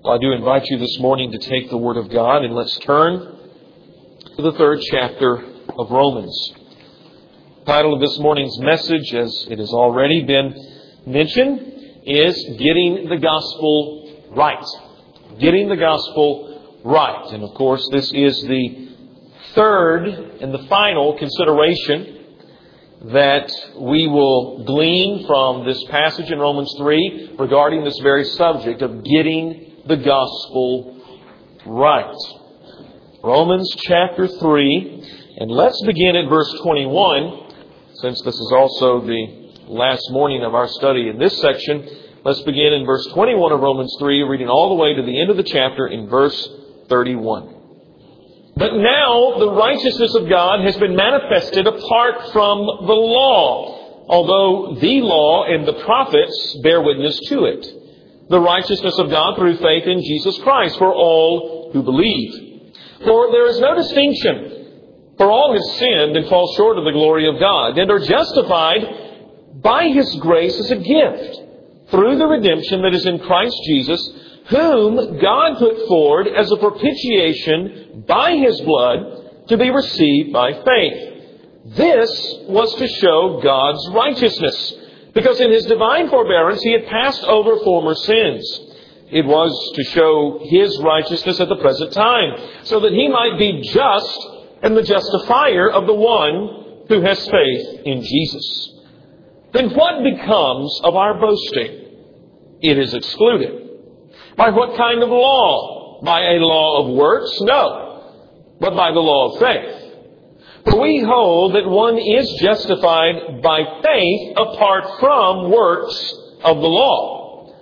Well, I do invite you this morning to take the Word of God and let's turn to the 3rd chapter of Romans. The title of this morning's message, as it has already been mentioned, is Getting the Gospel Right. Getting the Gospel Right. And of course, this is the third and the final consideration that we will glean from this passage in Romans 3 regarding this very subject of getting the gospel right. Romans chapter 3, and let's begin at verse 21. Since this is also the last morning of our study in this section, let's begin in verse 21 of Romans 3, reading all the way to the end of the chapter in verse 31. But now the righteousness of God has been manifested apart from the law, although the law and the prophets bear witness to it. The righteousness of God through faith in Jesus Christ for all who believe. For there is no distinction, for all have sinned and fall short of the glory of God, and are justified by His grace as a gift, through the redemption that is in Christ Jesus, whom God put forward as a propitiation by His blood to be received by faith. This was to show God's righteousness, because in His divine forbearance He had passed over former sins. It was to show His righteousness at the present time, so that He might be just and the justifier of the one who has faith in Jesus. Then what becomes of our boasting? It is excluded. By what kind of law? By a law of works? No, but by the law of faith. For we hold that one is justified by faith apart from works of the law.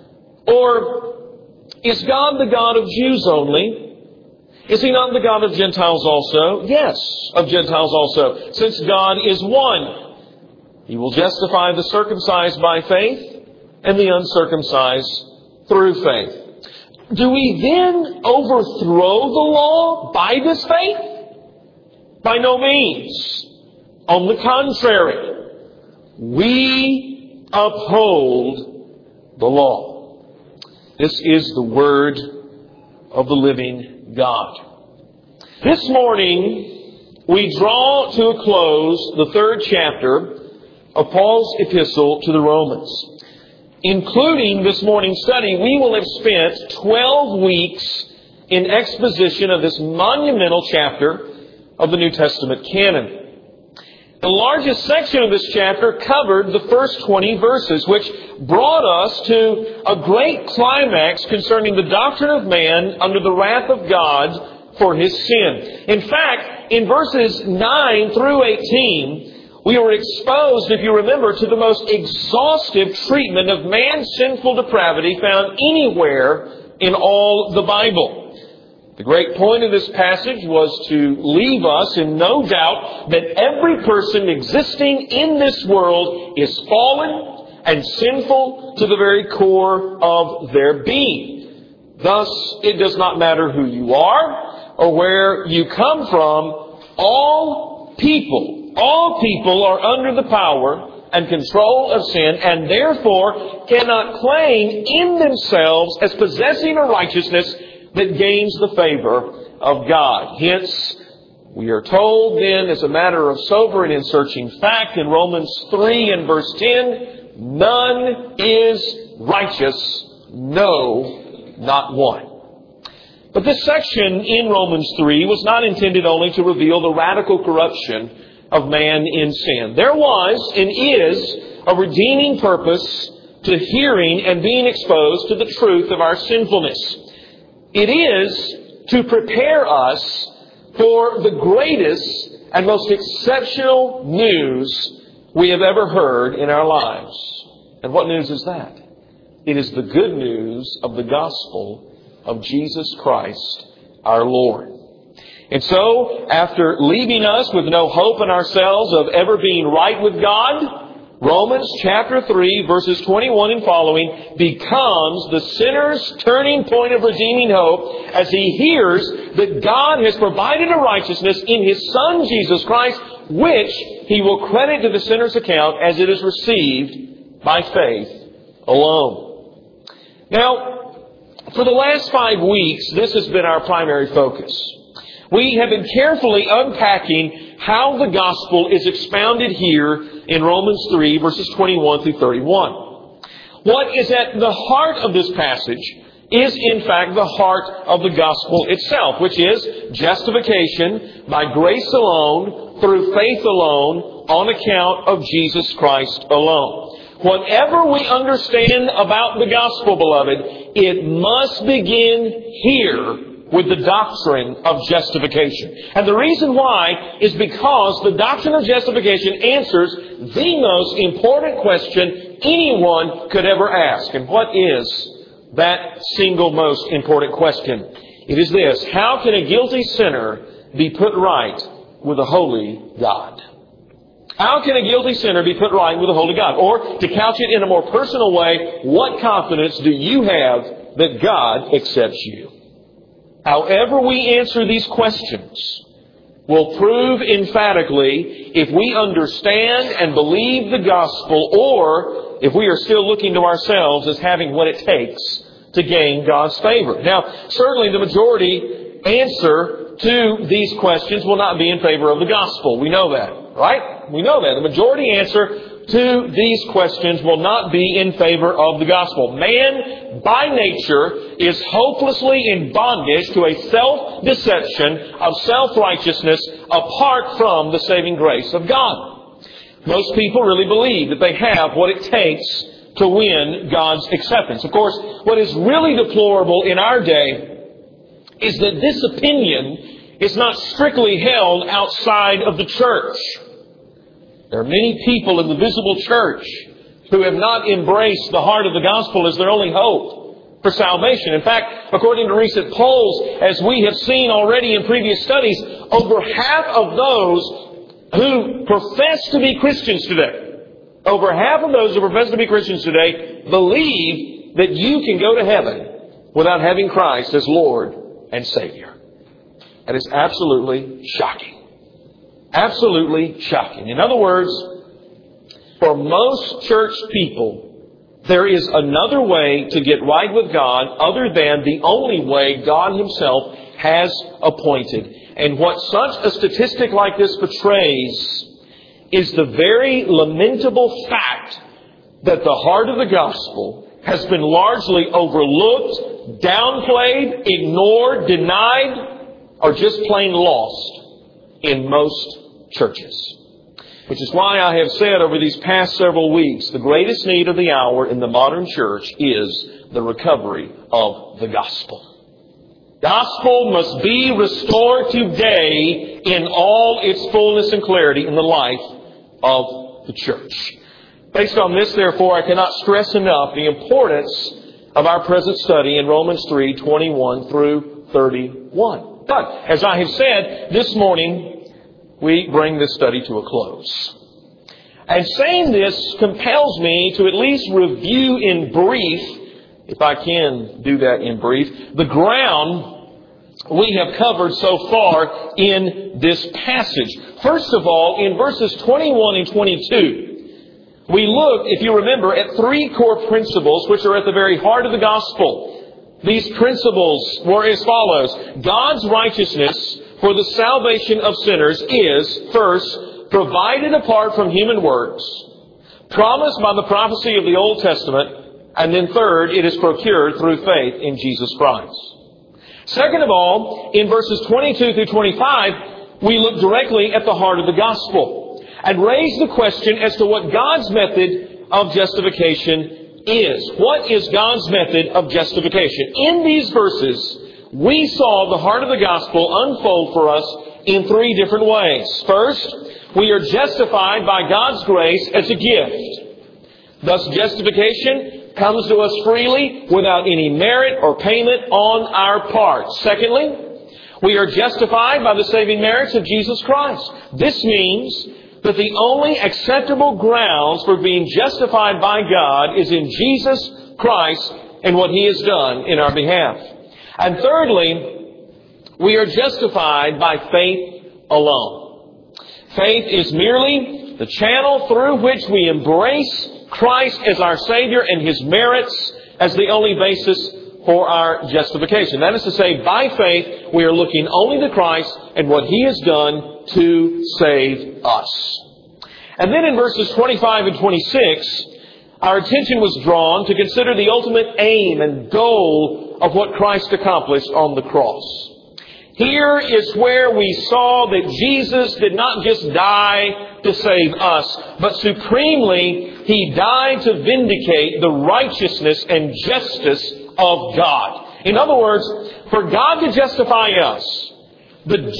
Or is God the God of Jews only? Is He not the God of Gentiles also? Yes, of Gentiles also, since God is one. He will justify the circumcised by faith and the uncircumcised through faith. Do we then overthrow the law by this faith? By no means. On the contrary, we uphold the law. This is the Word of the living God. This morning, we draw to a close the 3rd chapter of Paul's epistle to the Romans. Including this morning's study, we will have spent 12 weeks in exposition of this monumental chapter of the New Testament canon. The largest section of this chapter covered the first 20 verses, which brought us to a great climax concerning the doctrine of man under the wrath of God for his sin. In fact, in verses 9 through 18, we were exposed, if you remember, to the most exhaustive treatment of man's sinful depravity found anywhere in all the Bible. The great point of this passage was to leave us in no doubt that every person existing in this world is fallen and sinful to the very core of their being. Thus, it does not matter who you are or where you come from. All people are under the power and control of sin, and therefore cannot claim in themselves as possessing a righteousness that gains the favor of God. Hence, we are told then, as a matter of sober and searching fact, in Romans 3 and verse 10, none is righteous, no, not one. But this section in Romans 3 was not intended only to reveal the radical corruption of man in sin. There was and is a redeeming purpose to hearing and being exposed to the truth of our sinfulness. It is to prepare us for the greatest and most exceptional news we have ever heard in our lives. And what news is that? It is the good news of the gospel of Jesus Christ, our Lord. And so, after leaving us with no hope in ourselves of ever being right with God, Romans chapter 3, verses 21 and following becomes the sinner's turning point of redeeming hope as he hears that God has provided a righteousness in His Son, Jesus Christ, which He will credit to the sinner's account as it is received by faith alone. Now, For the last 5 weeks, this has been our primary focus. We have been carefully unpacking how the gospel is expounded here in Romans 3, verses 21 through 31. What is at the heart of this passage is, in fact, the heart of the gospel itself, which is justification by grace alone, through faith alone, on account of Jesus Christ alone. Whatever we understand about the gospel, beloved, it must begin here with the doctrine of justification. And the reason why is because the doctrine of justification answers the most important question anyone could ever ask. And what is that single most important question? It is this: how can a guilty sinner be put right with a holy God? How can a guilty sinner be put right with a holy God? Or, to couch it in a more personal way, what confidence do you have that God accepts you? However we answer these questions will prove emphatically if we understand and believe the gospel, or if we are still looking to ourselves as having what it takes to gain God's favor. Now, certainly the majority answer to these questions will not be in favor of the gospel. We know that, right? We know that. The majority answer to these questions will not be in favor of the gospel. Man, by nature, is hopelessly in bondage to a self-deception of self-righteousness apart from the saving grace of God. Most people really believe that they have what it takes to win God's acceptance. Of course, what is really deplorable in our day is that this opinion is not strictly held outside of the church. There are many people in the visible church who have not embraced the heart of the gospel as their only hope for salvation. In fact, according to recent polls, as we have seen already in previous studies, over half of those who profess to be Christians today, believe that you can go to heaven without having Christ as Lord and Savior. That is absolutely shocking. Absolutely shocking. In other words, for most church people, there is another way to get right with God other than the only way God Himself has appointed. And what such a statistic like this betrays is the very lamentable fact that the heart of the gospel has been largely overlooked, downplayed, ignored, denied, or just plain lost in most churches. Which is why I have said over these past several weeks, the greatest need of the hour in the modern church is the recovery of the gospel. Gospel must be restored today in all its fullness and clarity in the life of the church. Based on this, therefore, I cannot stress enough the importance of our present study in Romans 3, 21 through 31. But, as I have said, this morning we bring this study to a close. And saying this compels me to at least review in brief, if I can do that in brief, the ground we have covered so far in this passage. First of all, in verses 21 and 22, we looked, if you remember, at three core principles which are at the very heart of the gospel. These principles were as follows. God's righteousness for the salvation of sinners is, first, provided apart from human works, promised by the prophecy of the Old Testament, and then third, it is procured through faith in Jesus Christ. Second of all, in verses 22 through 25, we look directly at the heart of the gospel and raise the question as to what God's method of justification is. What is God's method of justification? In these verses, we saw the heart of the gospel unfold for us in three different ways. First, we are justified by God's grace as a gift. Thus, justification comes to us freely without any merit or payment on our part. Secondly, we are justified by the saving merits of Jesus Christ. This means that the only acceptable grounds for being justified by God is in Jesus Christ and what He has done in our behalf. And thirdly, we are justified by faith alone. Faith is merely the channel through which we embrace Christ as our Savior and His merits as the only basis for our justification. That is to say, by faith, we are looking only to Christ and what He has done to save us. And then in verses 25 and 26, our attention was drawn to consider the ultimate aim and goal of what Christ accomplished on the cross. Here is where we saw that Jesus did not just die to save us, but supremely He died to vindicate the righteousness and justice of God. In other words, for God to justify us, the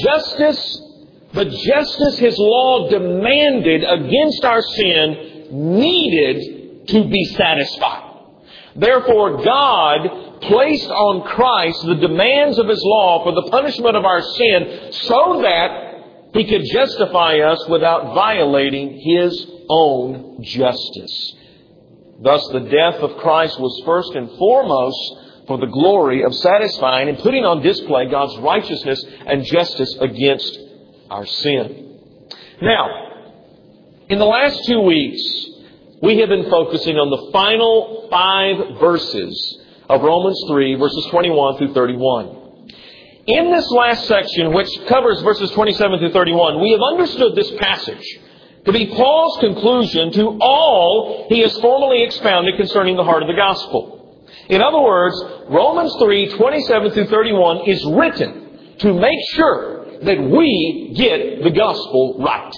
justice His law demanded against our sin needed to be satisfied. Therefore, God placed on Christ the demands of His law for the punishment of our sin so that He could justify us without violating His own justice. Thus, the death of Christ was first and foremost for the glory of satisfying and putting on display God's righteousness and justice against our sin. Now, in the last 2 weeks, we have been focusing on the final 5 verses of Romans 3, verses 21 through 31. In this last section, which covers verses 27 through 31, we have understood this passage to be Paul's conclusion to all he has formally expounded concerning the heart of the gospel. In other words, Romans 3, 27 through 31 is written to make sure that we get the gospel right.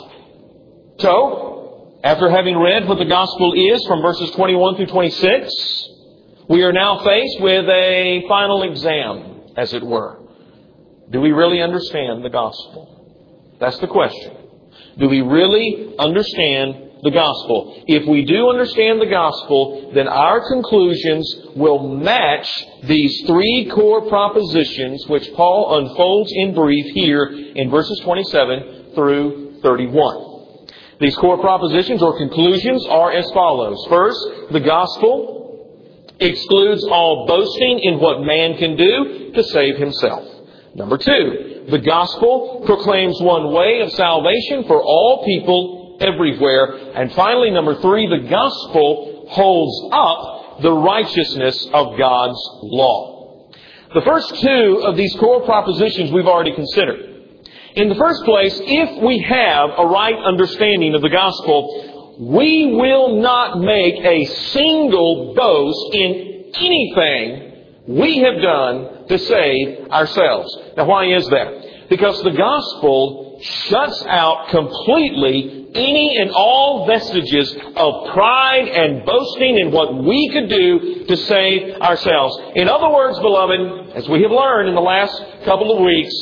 So, after having read what the gospel is from verses 21 through 26, we are now faced with a final exam, as it were. Do we really understand the gospel? That's the question. Do we really understand the gospel? If we do understand the gospel, then our conclusions will match these 3 core propositions which Paul unfolds in brief here in verses 27 through 31. These core propositions or conclusions are as follows. First, the gospel excludes all boasting in what man can do to save himself. Number 2, the gospel proclaims one way of salvation for all people everywhere. And finally, number 3, the gospel holds up the righteousness of God's law. The first 2 of these core propositions we've already considered. In the first place, if we have a right understanding of the gospel, we will not make a single boast in anything we have done to save ourselves. Now, why is that? Because the gospel shuts out completely any and all vestiges of pride and boasting in what we could do to save ourselves. In other words, beloved, as we have learned in the last couple of weeks,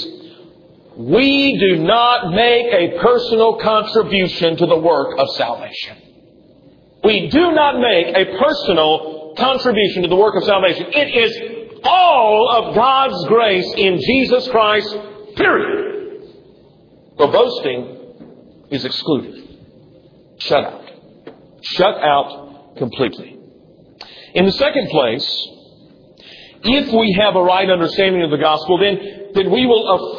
we do not make a personal contribution to the work of salvation. We do not make a personal contribution to the work of salvation. It is all of God's grace in Jesus Christ, period. The boasting is excluded. Shut out. Shut out completely. In the second place, if we have a right understanding of the gospel, then we will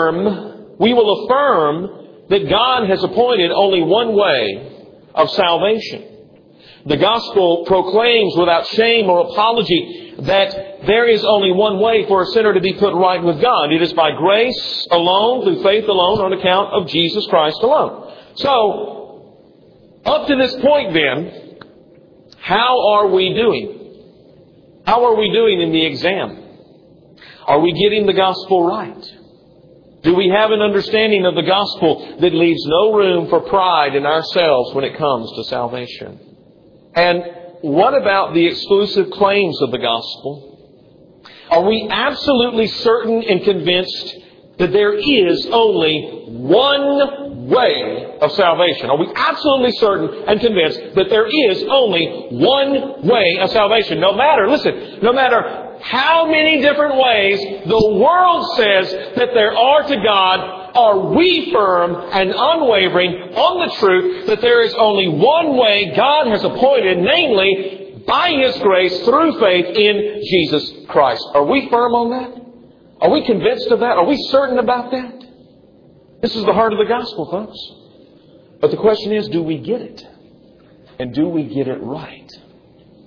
affirm that God has appointed only one way of salvation. The gospel proclaims without shame or apology that there is only one way for a sinner to be put right with God. It is by grace alone, through faith alone, on account of Jesus Christ alone. So, up to this point then, how are we doing? How are we doing in the exam? Are we getting the gospel right? Do we have an understanding of the gospel that leaves no room for pride in ourselves when it comes to salvation? And what about the exclusive claims of the gospel? Are we absolutely certain and convinced that there is only one way of salvation? Are we absolutely certain and convinced that there is only one way of salvation? No matter how many different ways the world says that there are to God, are we firm and unwavering on the truth that there is only one way God has appointed, namely by His grace through faith in Jesus Christ? Are we firm on that? Are we convinced of that? Are we certain about that? This is the heart of the gospel, folks. But the question is, do we get it? And do we get it right?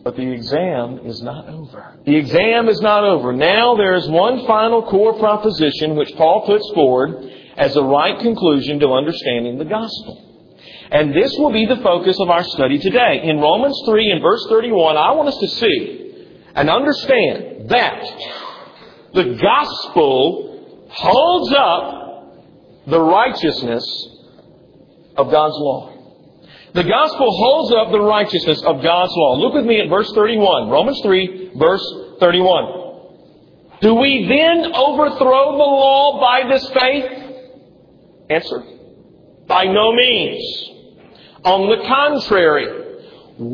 But the exam is not over. The exam is not over. Now there is one final core proposition which Paul puts forward as a right conclusion to understanding the gospel. And this will be the focus of our study today. In Romans 3 and verse 31, I want us to see and understand that the gospel holds up the righteousness of God's law. The gospel holds up the righteousness of God's law. Look with me at verse 31. Romans 3, verse 31. Do we then overthrow the law by this faith? Answer. By no means. On the contrary,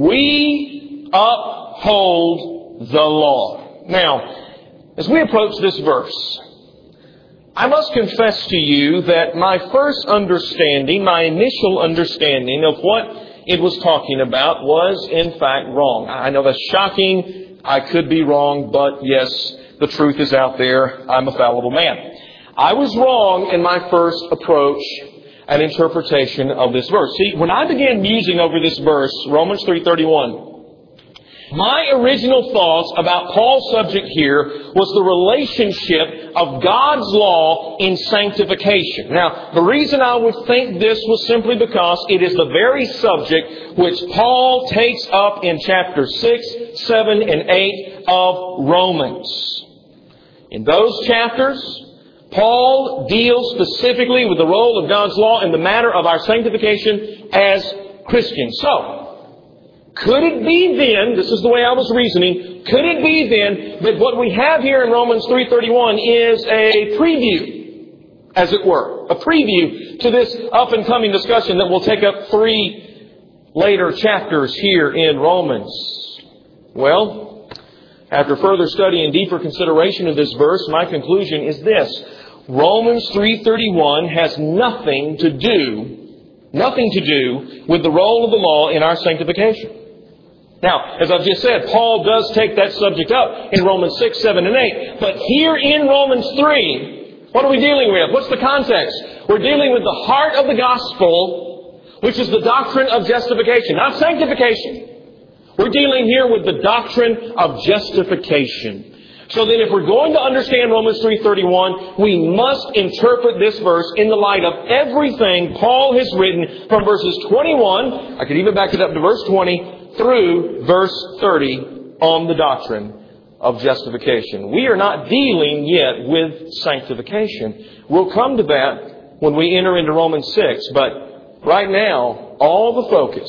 we uphold the law. Now, as we approach this verse, I must confess to you that my first understanding, my initial understanding of what it was talking about was in fact wrong. I know that's shocking. I could be wrong, but yes, the truth is out there. I'm a fallible man. I was wrong in my first approach and interpretation of this verse. See, when I began musing over this verse, Romans 3:31, my original thoughts about Paul's subject here was the relationship of God's law in sanctification. Now, the reason I would think this was simply because it is the very subject which Paul takes up in chapter 6, 7, and 8 of Romans. In those chapters, Paul deals specifically with the role of God's law in the matter of our sanctification as Christians. So, could it be then, this is the way I was reasoning, could it be then that what we have here in Romans 3:31 is a preview, as it were, a preview to this up-and-coming discussion that will take up 3 later chapters here in Romans? Well, after further study and deeper consideration of this verse, my conclusion is this. Romans 3:31 has nothing to do with the role of the law in our sanctification. Now, as I've just said, Paul does take that subject up in Romans 6, 7, and 8. But here in Romans 3, what are we dealing with? What's the context? We're dealing with the heart of the gospel, which is the doctrine of justification, not sanctification. We're dealing here with the doctrine of justification. So then if we're going to understand Romans 3:31, we must interpret this verse in the light of everything Paul has written from verses 21, I could even back it up to verse 20, through verse 30 on the doctrine of justification. We are not dealing yet with sanctification. We'll come to that when we enter into Romans 6. But right now, all the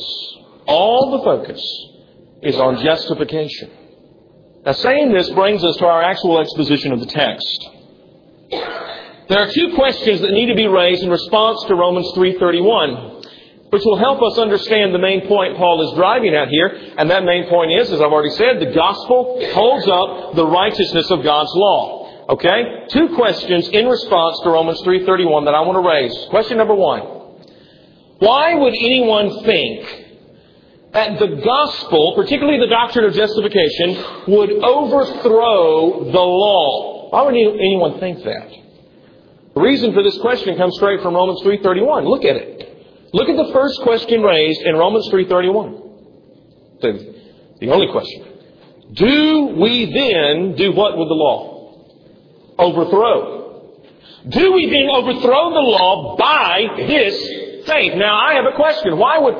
focus is on justification. Now, saying this brings us to our actual exposition of the text. There are 2 questions that need to be raised in response to Romans 3:31, which will help us understand the main point Paul is driving at here. And that main point is, as I've already said, the gospel holds up the righteousness of God's law. Okay? 2 questions in response to Romans 3:31 that I want to raise. Question number 1. Why would anyone think that the gospel, particularly the doctrine of justification, would overthrow the law? Why would anyone think that? The reason for this question comes straight from Romans 3:31. Look at it. Look at the first question raised in Romans 3:31. The only question. Do we then do what with the law? Overthrow. Do we then overthrow the law by this faith? Now, I have a question. Why would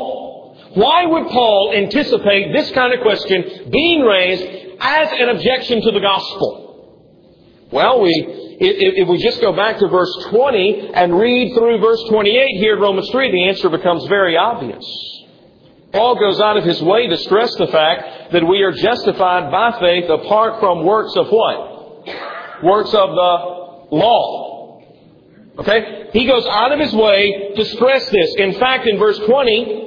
Paul anticipate this kind of question being raised as an objection to the gospel? Well, if we just go back to verse 20 and read through verse 28 here in Romans 3, the answer becomes very obvious. Paul goes out of his way to stress the fact that we are justified by faith apart from works of what? Works of the law. Okay? He goes out of his way to stress this. In fact, in verse 20,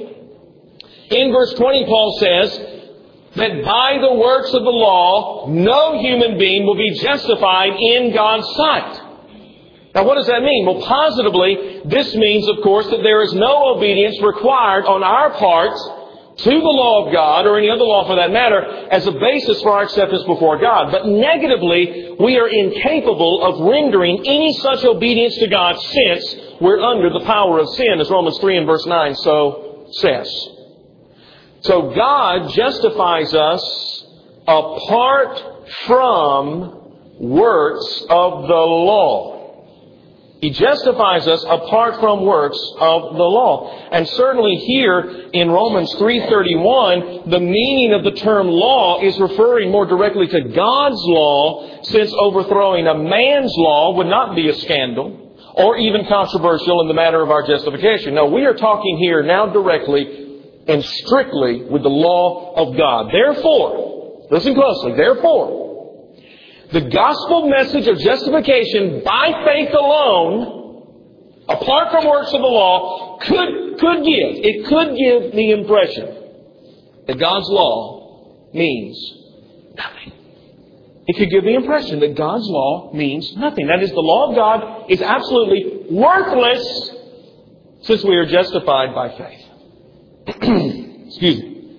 Paul says that by the works of the law, no human being will be justified in God's sight. Now, what does that mean? Well, positively, this means, of course, that there is no obedience required on our part to the law of God, or any other law for that matter, as a basis for our acceptance before God. But negatively, we are incapable of rendering any such obedience to God since we're under the power of sin, as Romans 3 and verse 9 so says. So God justifies us apart from works of the law. He justifies us apart from works of the law. And certainly here in Romans 3:31, the meaning of the term law is referring more directly to God's law, since overthrowing a man's law would not be a scandal or even controversial in the matter of our justification. No, we are talking here now directly and strictly with the law of God. Therefore, listen closely, therefore, the gospel message of justification by faith alone, apart from works of the law, could give the impression that God's law means nothing. It could give the impression that God's law means nothing. That is, the law of God is absolutely worthless since we are justified by faith. Excuse me.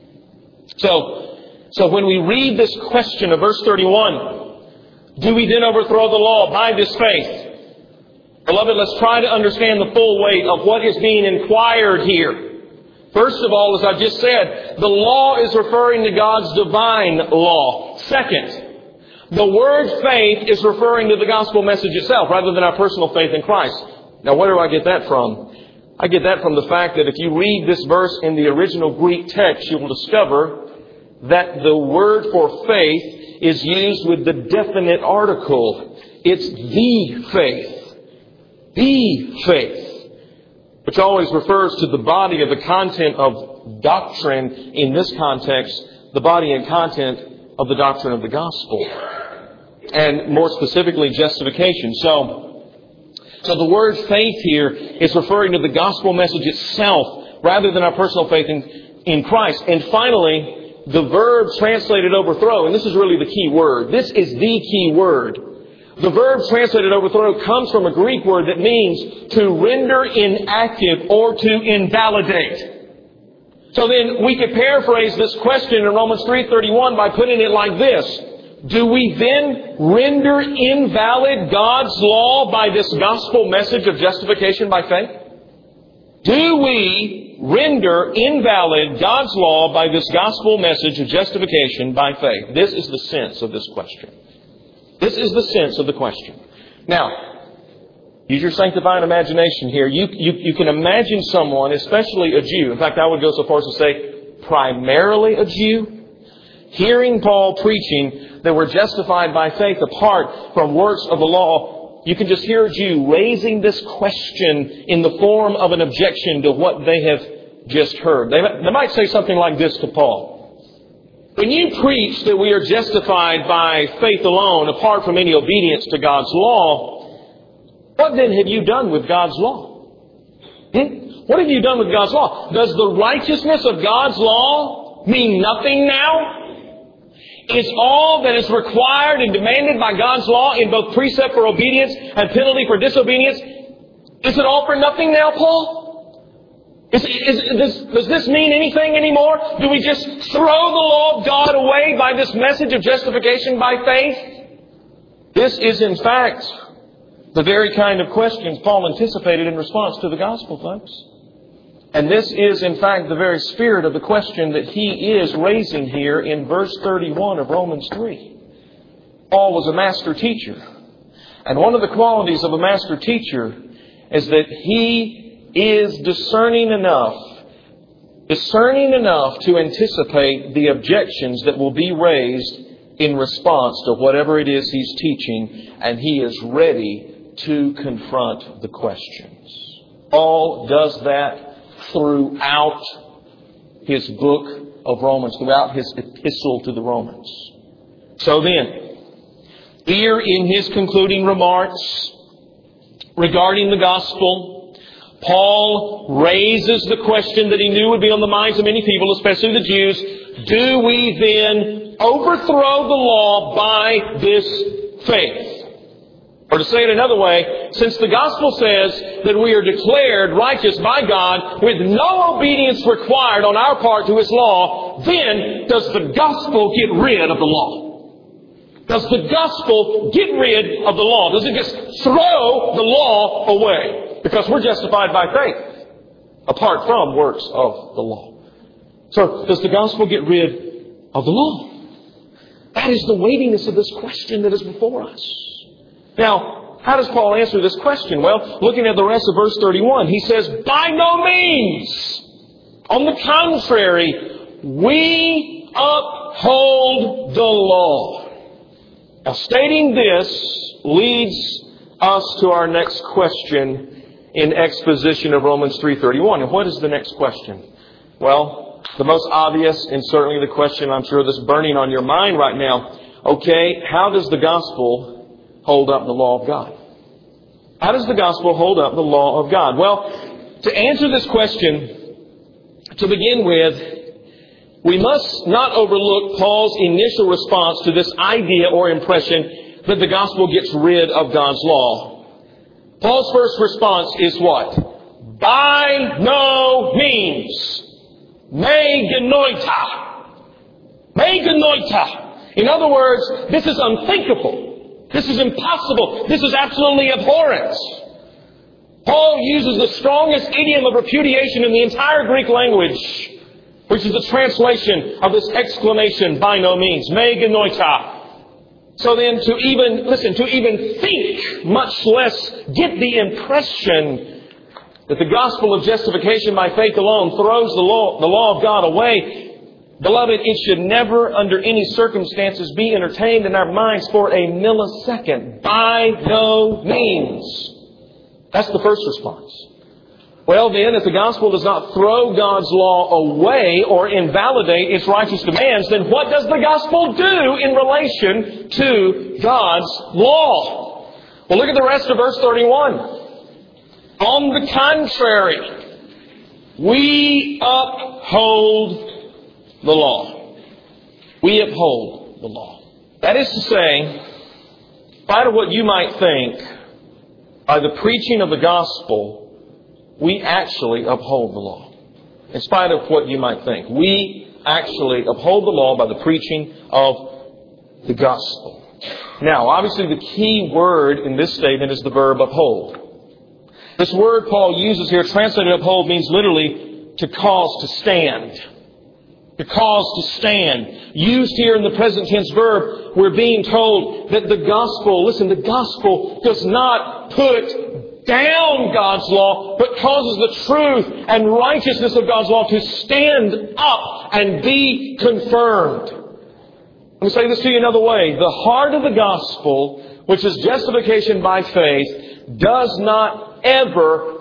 So when we read this question of verse 31, do we then overthrow the law by this faith? Beloved, let's try to understand the full weight of what is being inquired here. First of all, as I just said, the law is referring to God's divine law. Second, the word faith is referring to the gospel message itself rather than our personal faith in Christ. Now, where do I get that from? I get that from the fact that if you read this verse in the original Greek text, you will discover that the word for faith is used with the definite article. It's the faith. The faith. Which always refers to the body of the content of doctrine. In this context, the body and content of the doctrine of the gospel. And more specifically, justification. So the word faith here is referring to the gospel message itself rather than our personal faith in Christ. And finally, the verb translated overthrow, and this is really the key word. This is the key word. The verb translated overthrow comes from a Greek word that means to render inactive or to invalidate. So then we could paraphrase this question in Romans 3:31 by putting it like this. Do we then render invalid God's law by this gospel message of justification by faith? Do we render invalid God's law by this gospel message of justification by faith? This is the sense of this question. This is the sense of the question. Now, use your sanctifying imagination here. You can imagine someone, especially a Jew. In fact, I would go so far as to say primarily a Jew, hearing Paul preaching that we're justified by faith apart from works of the law. You can just hear a Jew raising this question in the form of an objection to what they have just heard. They might say something like this to Paul. When you preach that we are justified by faith alone, apart from any obedience to God's law, what then have you done with God's law? What have you done with God's law? Does the righteousness of God's law mean nothing now? Is all that is required and demanded by God's law in both precept for obedience and penalty for disobedience, is it all for nothing now, Paul? Does this mean anything anymore? Do we just throw the law of God away by this message of justification by faith? This is, in fact, the very kind of questions Paul anticipated in response to the gospel, folks. And this is, in fact, the very spirit of the question that he is raising here in verse 31 of Romans 3. Paul was a master teacher. And one of the qualities of a master teacher is that he is discerning enough to anticipate the objections that will be raised in response to whatever it is he's teaching. And he is ready to confront the questions. Paul does that throughout his book of Romans, throughout his epistle to the Romans. So then, here in his concluding remarks regarding the gospel, Paul raises the question that he knew would be on the minds of many people, especially the Jews. Do we then overthrow the law by this faith? Or to say it another way, since the gospel says that we are declared righteous by God with no obedience required on our part to His law, then does the gospel get rid of the law? Does the gospel get rid of the law? Does it just throw the law away? Because we're justified by faith apart from works of the law. So, does the gospel get rid of the law? That is the weightiness of this question that is before us. Now, how does Paul answer this question? Well, looking at the rest of verse 31, he says, by no means. On the contrary, we uphold the law. Now, stating this leads us to our next question in exposition of Romans 3:31. And what is the next question? Well, the most obvious and certainly the question I'm sure that's burning on your mind right now. Okay, how does the gospel hold up the law of God? How does the gospel hold up the law of God? Well, to answer this question, to begin with, we must not overlook Paul's initial response to this idea or impression that the gospel gets rid of God's law. Paul's first response is what? By no means. Me genoita. Me genoita. In other words, this is unthinkable. This is impossible. This is absolutely abhorrent. Paul uses the strongest idiom of repudiation in the entire Greek language, which is a translation of this exclamation, by no means, me genoita. So then to even think, much less get the impression that the gospel of justification by faith alone throws the law of God away, beloved, it should never under any circumstances be entertained in our minds for a millisecond. By no means. That's the first response. Well then, if the gospel does not throw God's law away or invalidate its righteous demands, then what does the gospel do in relation to God's law? Well, look at the rest of verse 31. On the contrary, we uphold the law. We uphold the law. That is to say, in spite of what you might think, by the preaching of the gospel, we actually uphold the law. In spite of what you might think, we actually uphold the law by the preaching of the gospel. Now, obviously the key word in this statement is the verb uphold. This word Paul uses here, translated uphold, means literally to cause to stand. To cause to stand. Used here in the present tense verb, we're being told that the gospel does not put down God's law, but causes the truth and righteousness of God's law to stand up and be confirmed. Let me say this to you another way. The heart of the gospel, which is justification by faith, does not ever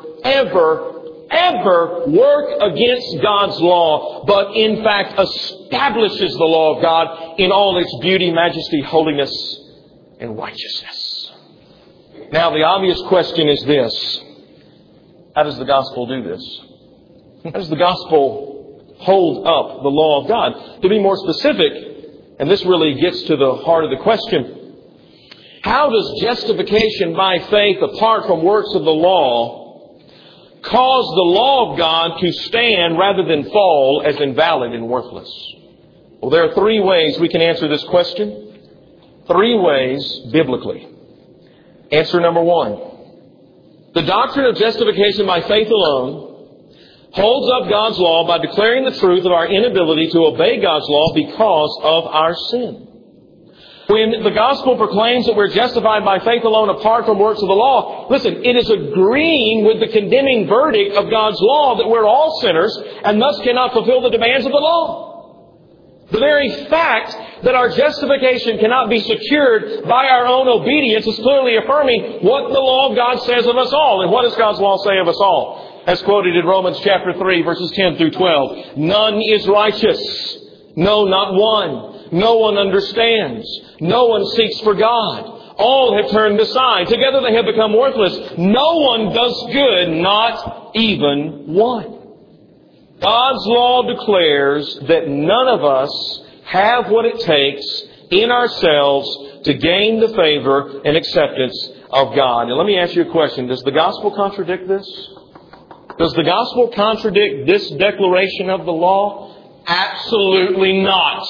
work against God's law, but in fact establishes the law of God in all its beauty, majesty, holiness, and righteousness. Now, the obvious question is this. How does the gospel do this? How does the gospel hold up the law of God? To be more specific, and this really gets to the heart of the question, how does justification by faith apart from works of the law cause the law of God to stand rather than fall as invalid and worthless? Well, there are three ways we can answer this question. Three ways biblically. Answer number one. The doctrine of justification by faith alone holds up God's law by declaring the truth of our inability to obey God's law because of our sin. When the gospel proclaims that we're justified by faith alone apart from works of the law, listen, it is agreeing with the condemning verdict of God's law that we're all sinners and thus cannot fulfill the demands of the law. The very fact that our justification cannot be secured by our own obedience is clearly affirming what the law of God says of us all. And what does God's law say of us all? As quoted in Romans chapter 3, verses 10 through 12. None is righteous. No, not one. No one understands. No one seeks for God. All have turned aside. Together they have become worthless. No one does good, not even one. God's law declares that none of us have what it takes in ourselves to gain the favor and acceptance of God. And let me ask you a question. Does the gospel contradict this? Does the gospel contradict this declaration of the law? Absolutely not.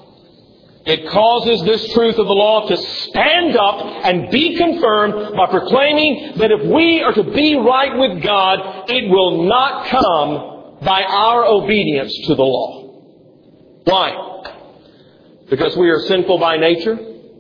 It causes this truth of the law to stand up and be confirmed by proclaiming that if we are to be right with God, it will not come by our obedience to the law. Why? Because we are sinful by nature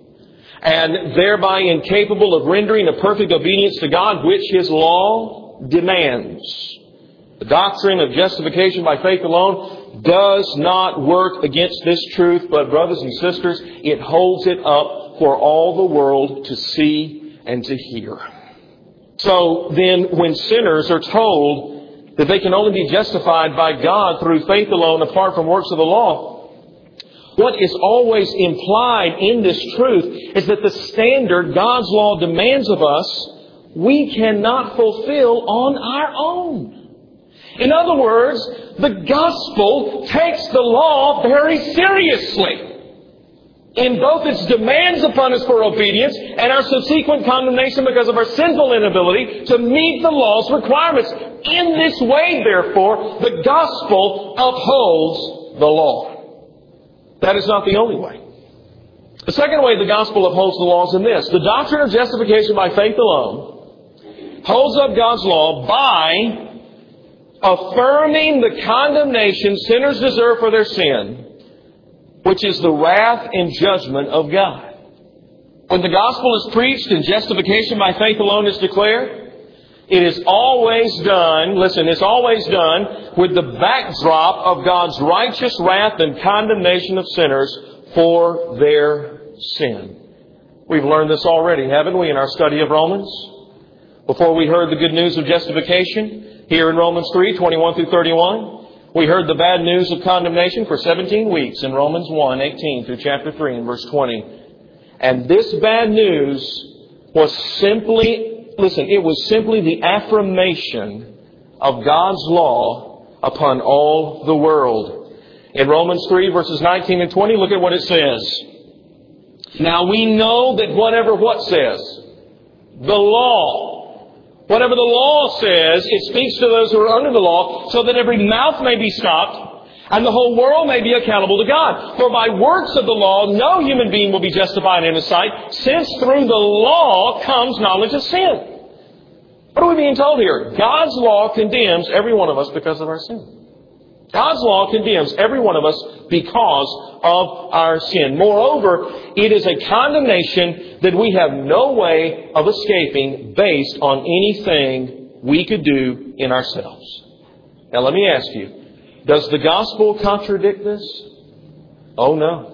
and thereby incapable of rendering a perfect obedience to God, which His law demands. The doctrine of justification by faith alone does not work against this truth, but brothers and sisters, it holds it up for all the world to see and to hear. So then, when sinners are told that they can only be justified by God through faith alone apart from works of the law, what is always implied in this truth is that the standard God's law demands of us, we cannot fulfill on our own. In other words, the gospel takes the law very seriously in both its demands upon us for obedience and our subsequent condemnation because of our sinful inability to meet the law's requirements. In this way, therefore, the gospel upholds the law. That is not the only way. The second way the gospel upholds the law is in this. The doctrine of justification by faith alone holds up God's law by affirming the condemnation sinners deserve for their sin, which is the wrath and judgment of God. When the gospel is preached and justification by faith alone is declared, it is always done, listen, it's always done with the backdrop of God's righteous wrath and condemnation of sinners for their sin. We've learned this already, haven't we, in our study of Romans? Before we heard the good news of justification, here in Romans 3, 21 through 31, we heard the bad news of condemnation for 17 weeks in Romans 1, 18 through chapter 3 and verse 20. And this bad news was simply it was simply the affirmation of God's law upon all the world. In Romans 3, verses 19 and 20, look at what it says. Now we know that whatever what says? The law. Whatever the law says, it speaks to those who are under the law, so that every mouth may be stopped, and the whole world may be accountable to God. For by works of the law, no human being will be justified in His sight, since through the law comes knowledge of sin. What are we being told here? God's law condemns every one of us because of our sin. God's law condemns every one of us because of our sin. Moreover, it is a condemnation that we have no way of escaping based on anything we could do in ourselves. Now let me ask you, does the gospel contradict this? Oh no.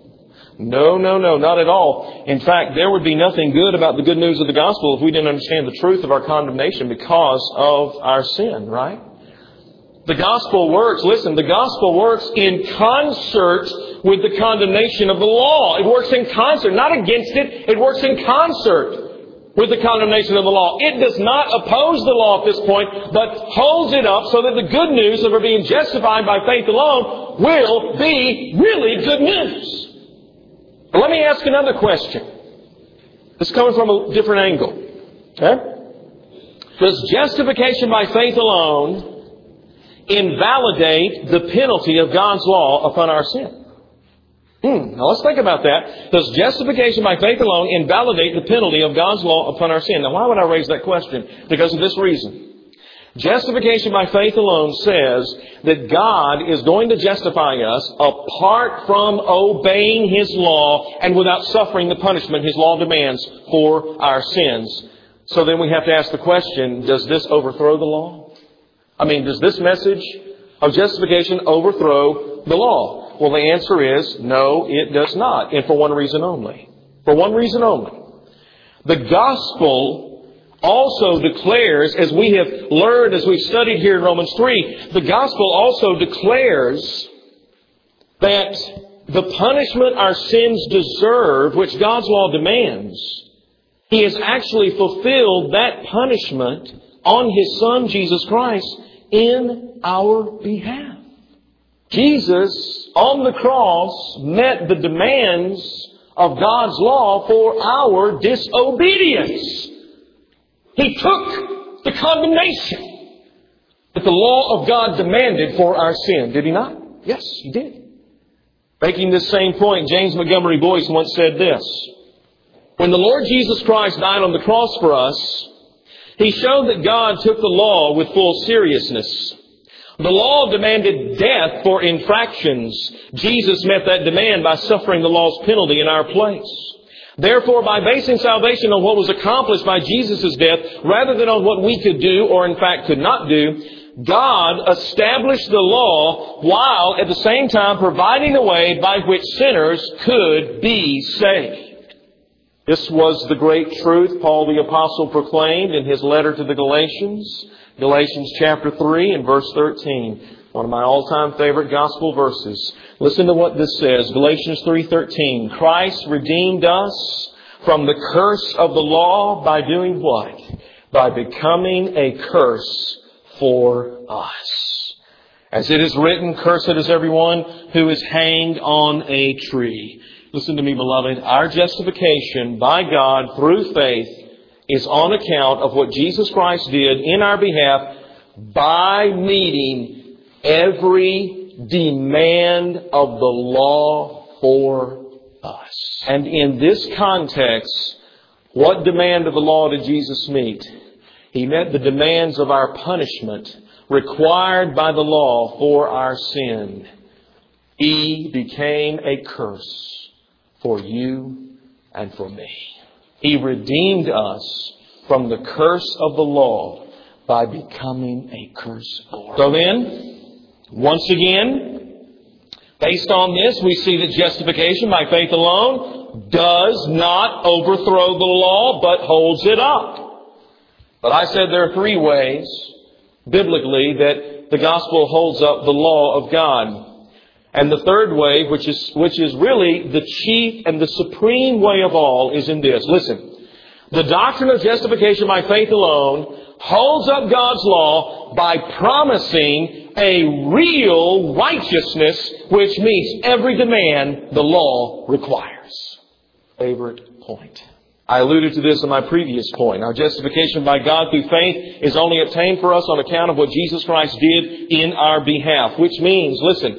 No, not at all. In fact, there would be nothing good about the good news of the gospel if we didn't understand the truth of our condemnation because of our sin, right? The gospel works, listen, the gospel works in concert with the condemnation of the law. It works in concert, not against it. It works in concert with the condemnation of the law. It does not oppose the law at this point, but holds it up so that the good news of our being justified by faith alone will be really good news. But let me ask another question. This is coming from a different angle. Okay? Does justification by faith alone invalidate the penalty of God's law upon our sin? Now let's think about that. Does justification by faith alone invalidate the penalty of God's law upon our sin? Now why would I raise that question? Because of this reason. Justification by faith alone says that God is going to justify us apart from obeying His law and without suffering the punishment His law demands for our sins. So then we have to ask the question, does this overthrow the law? Does this message of justification overthrow the law? Well, the answer is no, it does not. And for one reason only. For one reason only. The gospel also declares, as we have learned, as we've studied here in Romans 3, the gospel also declares that the punishment our sins deserve, which God's law demands, He has actually fulfilled that punishment on His Son, Jesus Christ, in our behalf. Jesus, on the cross, met the demands of God's law for our disobedience. He took the condemnation that the law of God demanded for our sin. Did He not? Yes, He did. Making this same point, James Montgomery Boyce once said this. When the Lord Jesus Christ died on the cross for us, He showed that God took the law with full seriousness. The law demanded death for infractions. Jesus met that demand by suffering the law's penalty in our place. Therefore, by basing salvation on what was accomplished by Jesus' death, rather than on what we could do or in fact could not do, God established the law while at the same time providing a way by which sinners could be saved. This was the great truth Paul the Apostle proclaimed in his letter to the Galatians. Galatians chapter 3 and verse 13. One of my all-time favorite gospel verses. Listen to what this says. Galatians 3:13. Christ redeemed us from the curse of the law by doing what? By becoming a curse for us. As it is written, cursed is everyone who is hanged on a tree. Listen to me, beloved. Our justification by God through faith is on account of what Jesus Christ did in our behalf by meeting every demand of the law for us. And in this context, what demand of the law did Jesus meet? He met the demands of our punishment required by the law for our sin. He became a curse for you and for me. He redeemed us from the curse of the law by becoming a curse for us. So then, once again, based on this, we see that justification by faith alone does not overthrow the law, but holds it up. But I said there are three ways, biblically, that the gospel holds up the law of God. And the third way, which is really the chief and the supreme way of all, is in this. Listen, the doctrine of justification by faith alone holds up God's law by promising a real righteousness which meets every demand the law requires. Favorite point. I alluded to this in my previous point. Our justification by God through faith is only obtained for us on account of what Jesus Christ did in our behalf. Which means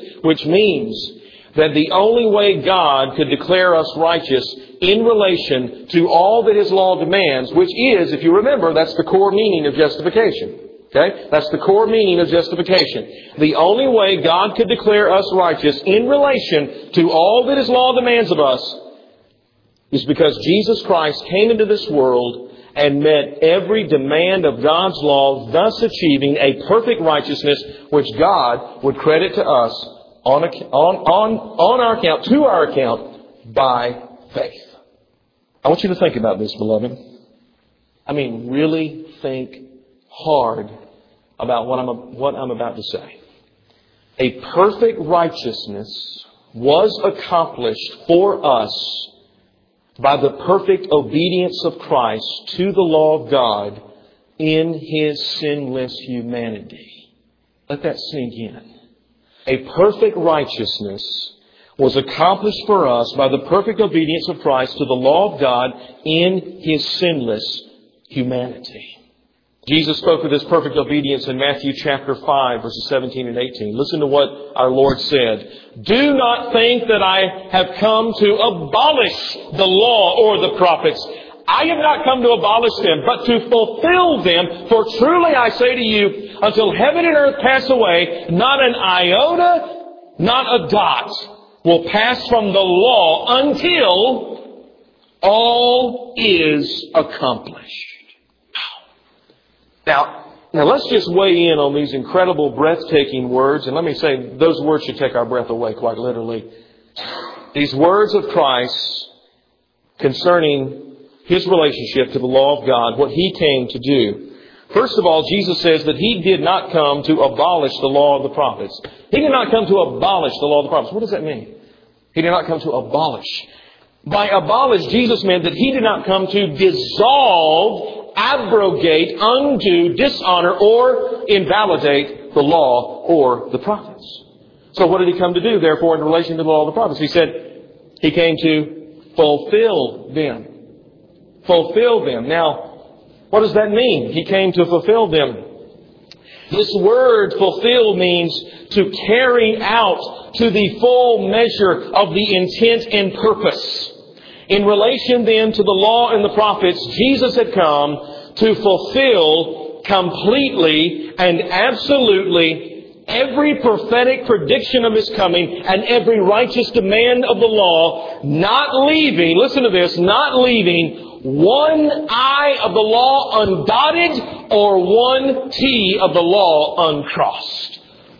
that the only way God could declare us righteous in relation to all that His law demands, which is, if you remember, that's the core meaning of justification. Okay? That's the core meaning of justification. The only way God could declare us righteous in relation to all that His law demands of us is because Jesus Christ came into this world and met every demand of God's law, thus achieving a perfect righteousness which God would credit to us on our account, to our account, by faith. I want you to think about this, beloved. I mean, really think hard about what I'm about to say. A perfect righteousness was accomplished for us by the perfect obedience of Christ to the law of God in His sinless humanity. Let that sink in. A perfect righteousness was accomplished for us by the perfect obedience of Christ to the law of God in His sinless humanity. Jesus spoke of this perfect obedience in Matthew chapter 5, verses 17 and 18. Listen to what our Lord said. Do not think that I have come to abolish the law or the prophets. I have not come to abolish them, but to fulfill them. For truly I say to you, until heaven and earth pass away, not an iota, not a dot will pass from the law until all is accomplished. Now let's just weigh in on these incredible, breathtaking words. And let me say, those words should take our breath away, quite literally. These words of Christ concerning His relationship to the law of God, what He came to do. First of all, Jesus says that He did not come to abolish the law of the prophets. He did not come to abolish the law of the prophets. What does that mean? He did not come to abolish. By abolish, Jesus meant that He did not come to dissolve, abrogate, undo, dishonor, or invalidate the law or the prophets. So what did He come to do, therefore, in relation to the law of the prophets? He said He came to fulfill them. Fulfill them. Now, what does that mean? He came to fulfill them. This word fulfill means to carry out to the full measure of the intent and purpose. In relation then to the law and the prophets, Jesus had come to fulfill completely and absolutely every prophetic prediction of His coming, and every righteous demand of the law, not leaving, listen to this, not leaving one I of the law undotted or one T of the law uncrossed.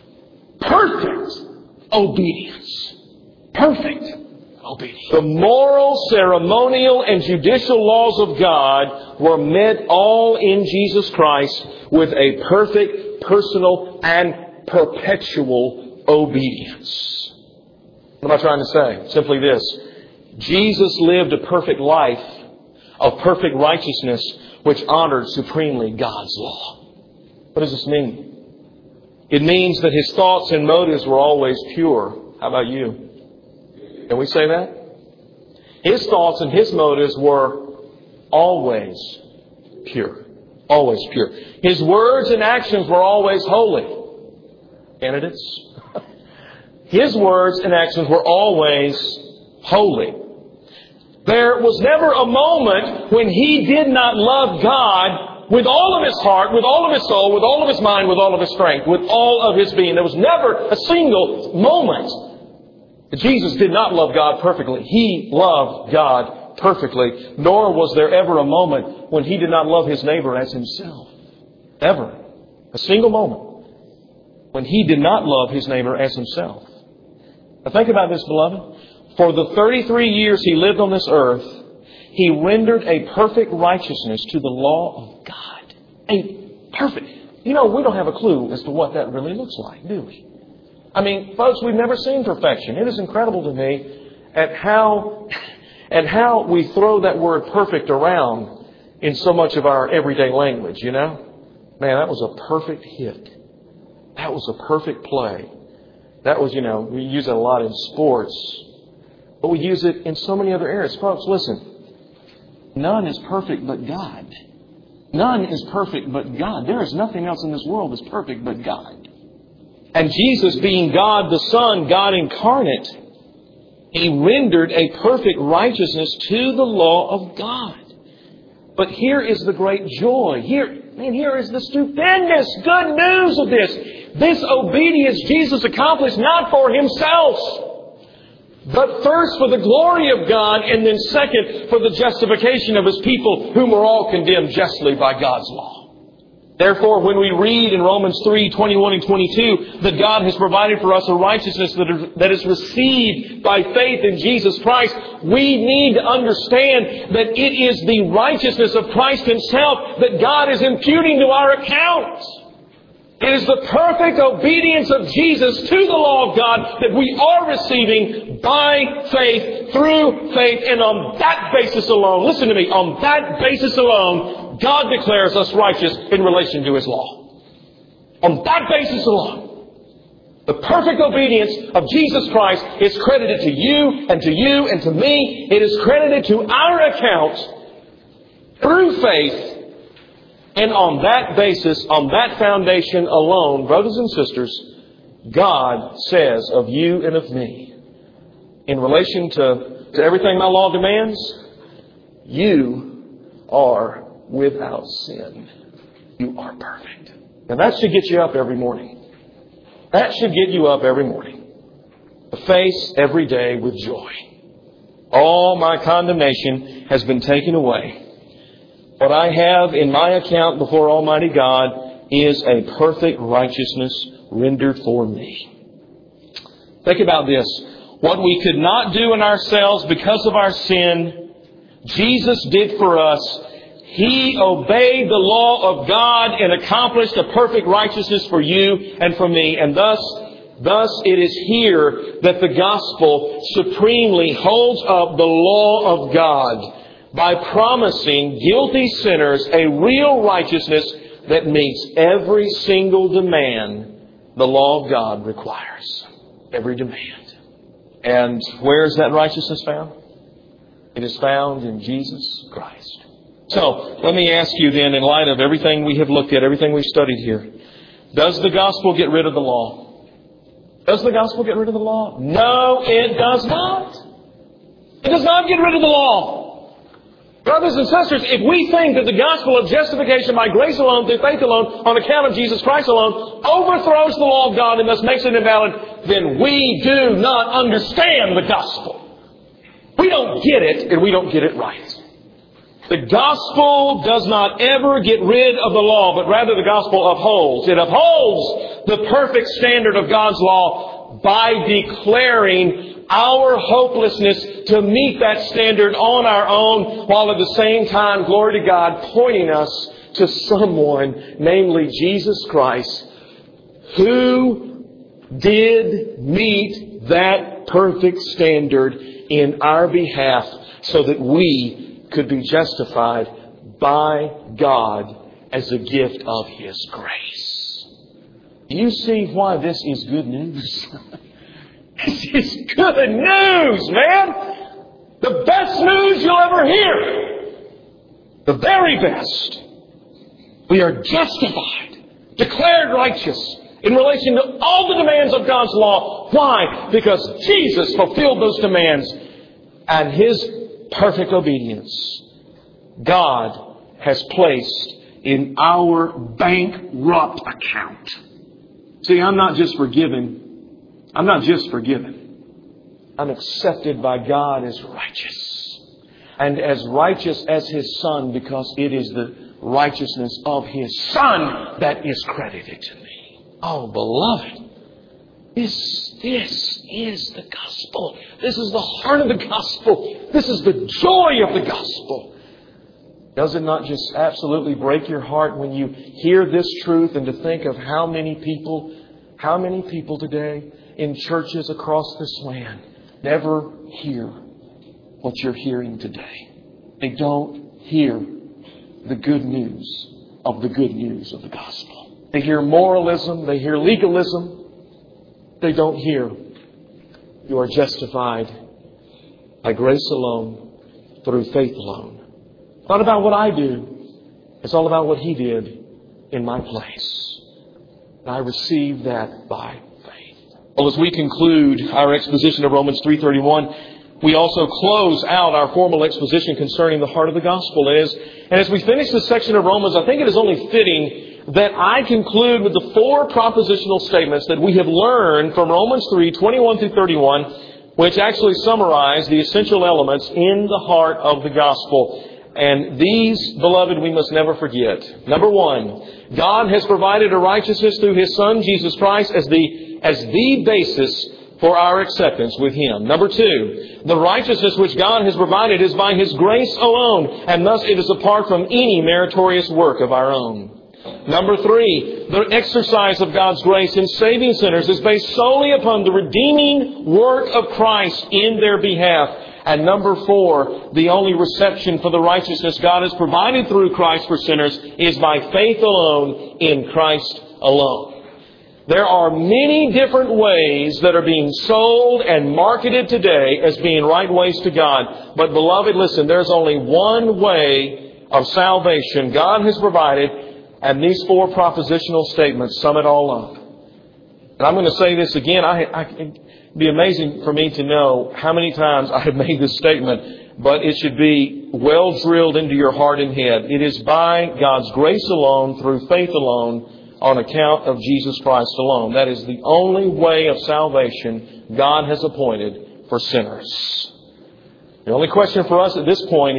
Perfect obedience. Perfect obedience. The moral, ceremonial, and judicial laws of God were met all in Jesus Christ with a perfect, personal, and perpetual obedience. What am I trying to say? Simply this. Jesus lived a perfect life of perfect righteousness which honored supremely God's law. What does this mean? It means that His thoughts and motives were always pure. How about you? Can we say that? His thoughts and His motives were always pure. Always pure. His words and actions were always holy. Candidates? His words and actions were always holy. There was never a moment when He did not love God with all of His heart, with all of His soul, with all of His mind, with all of His strength, with all of His being. There was never a single moment that Jesus did not love God perfectly. He loved God perfectly. Nor was there ever a moment when He did not love His neighbor as Himself. Ever. A single moment when He did not love His neighbor as Himself. Now think about this, beloved. For the 33 years He lived on this earth, He rendered a perfect righteousness to the law of God. A perfect. You know, we don't have a clue as to what that really looks like, do we? I mean, folks, we've never seen perfection. It is incredible to me at how we throw that word perfect around in so much of our everyday language, you know? Man, that was a perfect hit. That was a perfect play. That was, we use it a lot in sports. But we use it in so many other areas. Folks, listen. None is perfect but God. None is perfect but God. There is nothing else in this world that's perfect but God. And Jesus, being God the Son, God incarnate, He rendered a perfect righteousness to the law of God. But here is the great joy. Here is the stupendous good news of this. This obedience Jesus accomplished not for Himself, but first for the glory of God, and then second for the justification of His people, whom are all condemned justly by God's law. Therefore, when we read in Romans 3:21 and 22 that God has provided for us a righteousness that is received by faith in Jesus Christ, we need to understand that it is the righteousness of Christ Himself that God is imputing to our account. It is the perfect obedience of Jesus to the law of God that we are receiving by faith, through faith, and on that basis alone, listen to me, on that basis alone, God declares us righteous in relation to His law. On that basis alone, the perfect obedience of Jesus Christ is credited to you and to you and to me. It is credited to our account through faith. And on that basis, on that foundation alone, brothers and sisters, God says of you and of me, in relation to everything my law demands, you are without sin. You are perfect. Now that should get you up every morning. That should get you up every morning. To face every day with joy. All my condemnation has been taken away. What I have in my account before Almighty God is a perfect righteousness rendered for me. Think about this. What we could not do in ourselves because of our sin, Jesus did for us. He obeyed the law of God and accomplished a perfect righteousness for you and for me. And thus it is here that the gospel supremely holds up the law of God by promising guilty sinners a real righteousness that meets every single demand the law of God requires. Every demand. And where is that righteousness found? It is found in Jesus Christ. So, let me ask you then, in light of everything we have looked at, everything we've studied here, does the gospel get rid of the law? Does the gospel get rid of the law? No, it does not. It does not get rid of the law. Brothers and sisters, if we think that the gospel of justification by grace alone, through faith alone, on account of Jesus Christ alone, overthrows the law of God and thus makes it invalid, then we do not understand the gospel. We don't get it, and we don't get it right. The gospel does not ever get rid of the law, but rather the gospel upholds. It upholds the perfect standard of God's law by declaring our hopelessness to meet that standard on our own, while at the same time, glory to God, pointing us to someone, namely Jesus Christ, who did meet that perfect standard in our behalf so that we could be justified by God as a gift of His grace. You see why this is good news? This is good news, man! The best news you'll ever hear. The very best. We are justified, declared righteous in relation to all the demands of God's law. Why? Because Jesus fulfilled those demands, and His perfect obedience God has placed in our bankrupt account. See, I'm not just forgiven. I'm accepted by God as righteous. And as righteous as His Son, because it is the righteousness of His Son that is credited to me. Oh, beloved, this is the gospel. This is the heart of the gospel. This is the joy of the gospel. Does it not just absolutely break your heart when you hear this truth, and to think of how many people today in churches across this land never hear what you're hearing today? They don't hear the good news of the gospel. They hear moralism. They hear legalism. They don't hear you are justified by grace alone, through faith alone. It's not about what I do. It's all about what He did in my place. And I receive that by faith. Well, as we conclude our exposition of Romans 3:31, we also close out our formal exposition concerning the heart of the gospel. And as we finish this section of Romans, I think it is only fitting that I conclude with the 4 propositional statements that we have learned from Romans 3:21 through 31, which actually summarize the essential elements in the heart of the gospel. And these, beloved, we must never forget. Number 1, God has provided a righteousness through His Son, Jesus Christ, as the basis for our acceptance with Him. Number 2, the righteousness which God has provided is by His grace alone, and thus it is apart from any meritorious work of our own. Number 3, the exercise of God's grace in saving sinners is based solely upon the redeeming work of Christ in their behalf. And number 4, the only reception for the righteousness God has provided through Christ for sinners is by faith alone, in Christ alone. There are many different ways that are being sold and marketed today as being right ways to God. But beloved, listen, there's only one way of salvation God has provided, and these 4 propositional statements sum it all up. And I'm going to say this again. It'd be amazing for me to know how many times I have made this statement, but it should be well drilled into your heart and head. It is by God's grace alone, through faith alone, on account of Jesus Christ alone. That is the only way of salvation God has appointed for sinners. The only question for us at this point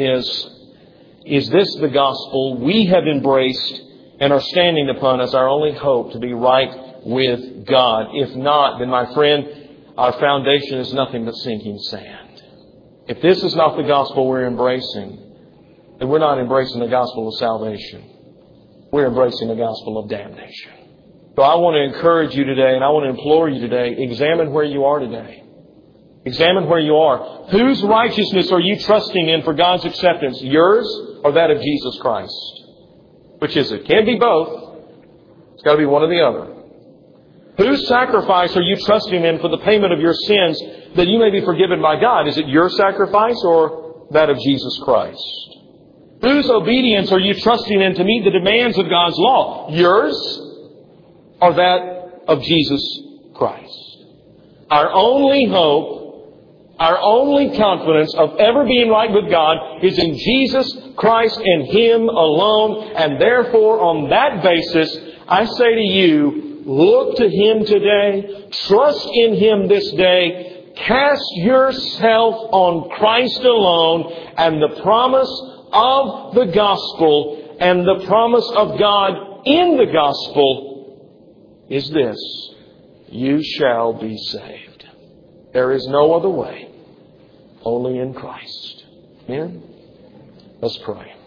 is this the gospel we have embraced and are standing upon as our only hope to be right with God? If not, then my friend, our foundation is nothing but sinking sand. If this is not the gospel we're embracing, then we're not embracing the gospel of salvation. We're embracing the gospel of damnation. So I want to encourage you today, and I want to implore you today, examine where you are today. Examine where you are. Whose righteousness are you trusting in for God's acceptance? Yours or that of Jesus Christ? Which is it? Can't be both. It's got to be one or the other. Whose sacrifice are you trusting in for the payment of your sins that you may be forgiven by God? Is it your sacrifice or that of Jesus Christ? Whose obedience are you trusting in to meet the demands of God's law? Yours or that of Jesus Christ? Our only hope Our only confidence of ever being right with God is in Jesus Christ and Him alone. And therefore, on that basis, I say to you, look to Him today. Trust in Him this day. Cast yourself on Christ alone. And the promise of the gospel and the promise of God in the gospel is this: you shall be saved. There is no other way. Only in Christ. Amen? Let's pray.